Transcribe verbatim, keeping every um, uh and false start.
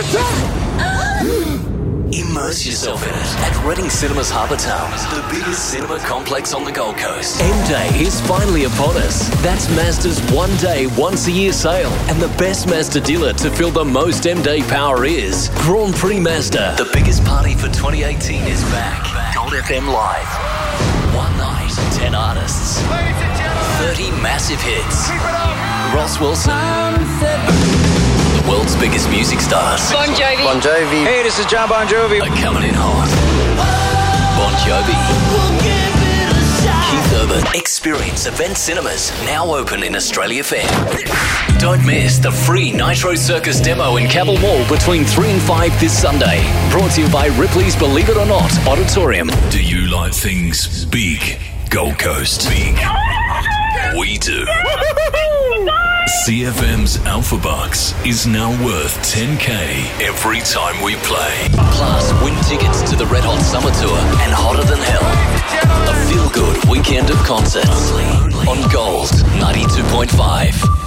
Immerse yourself in it at Reading Cinemas Harbour Town, the biggest cinema complex on the Gold Coast. M-Day is finally upon us. That's Mazda's one-day, once-a-year sale. And the best Mazda dealer to feel the most M-Day power is Grand Prix Mazda. The biggest party for twenty eighteen is back. Gold F M Live. One night, ten artists. thirty massive hits. Ross Wilson. The world's biggest music stars. Bon Jovi. Bon Jovi. Hey, this is John Bon Jovi. Are coming in hot. Bon Jovi. Keith Urban. Experience Event Cinemas, now open in Australia Fair. Don't miss the free Nitro Circus demo in Cavill Mall between three and five this Sunday. Brought to you by Ripley's Believe It or Not Auditorium. Do you like things big? Gold Coast. Big. We do. C F M's Alpha Bucks is now worth ten K every time we play. Plus, win tickets to the Red Hot Summer Tour and Hotter Than Hell. A feel-good weekend of concerts. Only on Gold ninety-two point five.